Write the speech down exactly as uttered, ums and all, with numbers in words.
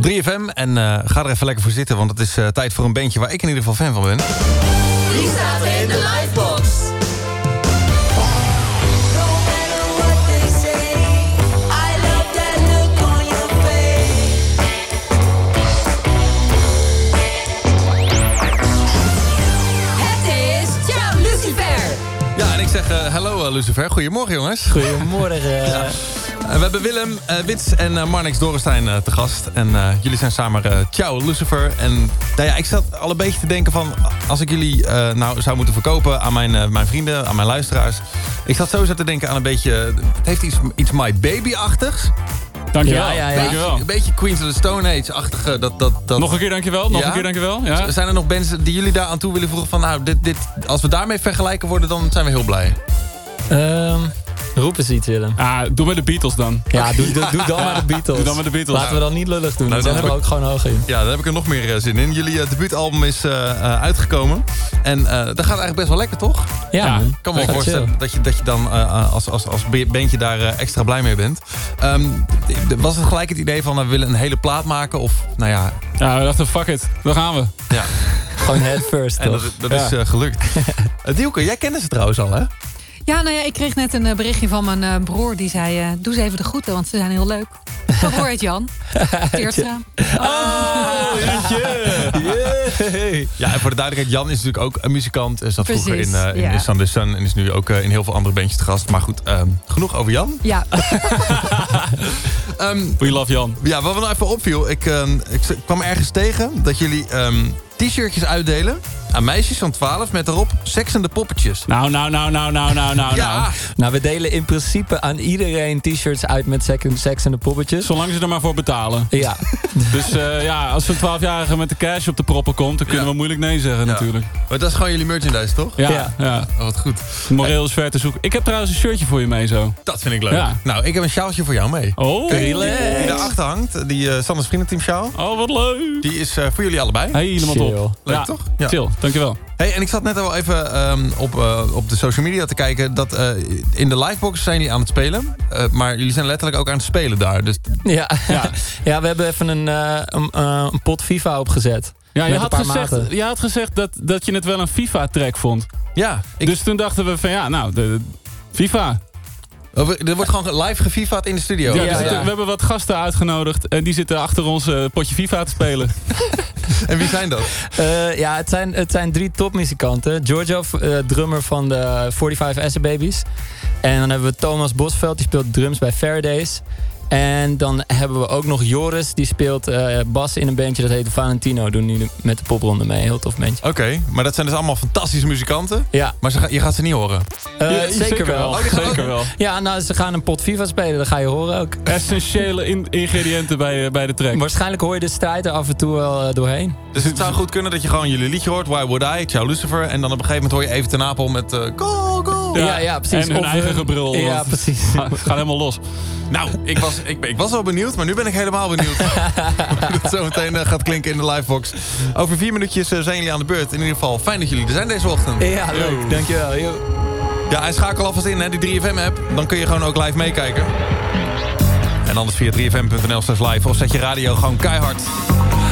drie F M en uh, ga er even lekker voor zitten, want het is uh, tijd voor een bandje waar ik in ieder geval fan van ben. Wie staat er in de livebox? Ik zeg uh, hallo uh, Lucifer. Goedemorgen jongens. Goedemorgen. Ja. Uh, we hebben Willem, uh, Wits en uh, Marnix Dorenstein uh, te gast. En uh, jullie zijn samen uh, Ciao Lucifer. En nou ja, ik zat al een beetje te denken van... als ik jullie uh, nou zou moeten verkopen aan mijn, uh, mijn vrienden, aan mijn luisteraars... Ik zat sowieso te denken aan een beetje... Het heeft iets, iets My Baby-achtigs. Dankjewel. Ja, ja, ja. Beetje, een beetje Queens of the Stone Age-achtige. Dat, dat, dat... Nog een keer dankjewel. Nog ja? een keer dankjewel. Ja. Zijn er nog bands die jullie daar aan toe willen voegen van... nou, dit, dit, als we daarmee vergelijken worden, dan zijn we heel blij. Um, roep eens iets, Willem. Ah, doe met de Beatles dan. Ja, doe, doe, doe dan maar de Beatles. Doe dan met de Beatles. Laten we dan niet lullig doen. Nou, dan zijn we ook gewoon hoog in. Ja, daar heb ik er nog meer uh, zin in. Jullie uh, debuutalbum is uh, uh, uitgekomen. En uh, dat gaat eigenlijk best wel lekker, toch? Ja, ja. Ik kan me wel voorstellen dat je, dat je dan uh, als, als, als bandje daar uh, extra blij mee bent. Um, was het gelijk het idee van, uh, we willen een hele plaat maken? Of, nou ja... Ja, we dachten, fuck it. Daar gaan we. Ja. Gewoon head first, en toch? dat, dat ja. is uh, gelukt. uh, Dielke, jij kende ze trouwens al, hè? Ja, nou ja, ik kreeg net een berichtje van mijn uh, broer. Die zei, uh, doe eens even de groeten, want ze zijn heel leuk. Mijn broer heet Jan. Teerstra. Oh, yeah. Ja, en voor de duidelijkheid, Jan is natuurlijk ook een muzikant. Is dat Precies, vroeger in, uh, in ja. Sun the Sun. En is nu ook uh, in heel veel andere bandjes te gast. Maar goed, um, genoeg over Jan. Ja. um, We love Jan. Ja, wat me nou even opviel. Ik, uh, ik kwam ergens tegen dat jullie um, t-shirtjes uitdelen... aan meisjes van twaalf met erop seksende poppetjes. Nou, nou, nou, nou, nou, nou, nou. Ja. Nou. nou, we delen in principe aan iedereen t-shirts uit met seksende poppetjes. Zolang ze er maar voor betalen. Ja. Dus uh, ja, als een twaalfjarige met de cash op de proppen komt... dan kunnen ja. we moeilijk nee zeggen ja. natuurlijk. Maar dat is gewoon jullie merchandise, toch? Ja. ja. ja. Oh, wat goed. Moreel is ver te zoeken. Ik heb trouwens een shirtje voor je mee zo. Dat vind ik leuk. Ja. Nou, ik heb een sjaaltje voor jou mee. Oh, Kijk, die, die daarachter hangt, die uh, Sanders Vriendenteam sjaal. Oh, wat leuk. Die is uh, voor jullie allebei. Helemaal top. Leuk, ja. toch? Ja. Chill, dankjewel. Hey, en ik zat net al even um, op, uh, op de social media te kijken... dat uh, in de livebox zijn jullie aan het spelen. Uh, maar jullie zijn letterlijk ook aan het spelen daar. Dus... Ja. Ja. ja, we hebben even een, uh, een, uh, een pot FIFA opgezet. Ja, je had, gezegd, je had gezegd dat, dat je het wel een FIFA-track vond. Ja. Ik... Dus toen dachten we van ja, nou, de, de FIFA... Er wordt gewoon live gefifaat in de studio. Ja, ja, dus ja. We hebben wat gasten uitgenodigd. En die zitten achter ons uh, potje FIFA te spelen. En wie zijn dat? Uh, ja, het zijn, het zijn drie topmuzikanten. Giorgio, uh, drummer van de vijfenveertig Acid Babies. En dan hebben we Thomas Bosveld, die speelt drums bij Faradays. En dan hebben we ook nog Joris, die speelt uh, bas in een bandje dat heet Valentino. Doen nu met de popronde mee, heel tof bandje. Oké, okay, maar dat zijn dus allemaal fantastische muzikanten. Ja. Maar ze, je gaat ze niet horen? Uh, ja, zeker, zeker wel. wel. Oh, zeker wel. Ja, nou, ze gaan een pot FIFA spelen, dat ga je horen ook. Essentiële in- ingrediënten bij, uh, bij de track. Waarschijnlijk hoor je de strijd er af en toe wel uh, doorheen. Dus het zou goed kunnen dat je gewoon jullie liedje hoort, Why Would I, Ciao Lucifer. En dan op een gegeven moment hoor je even ten Apel met uh, go, go. Ja, ja, ja, precies. En hun of eigen uh, gebrul. Ja, precies. Het gaat helemaal los. Nou, ik was, ik, ik was al benieuwd, maar nu ben ik helemaal benieuwd hoe het zo meteen uh, gaat klinken in de livebox. Over vier minuutjes uh, zijn jullie aan de beurt. In ieder geval, fijn dat jullie er zijn deze ochtend. Ja, leuk. Dankjewel. Yo. Ja, en schakel alvast in, hè, die drie F M-app. Dan kun je gewoon ook live meekijken. En anders via drie f m punt n l slash live. Of zet je radio gewoon keihard.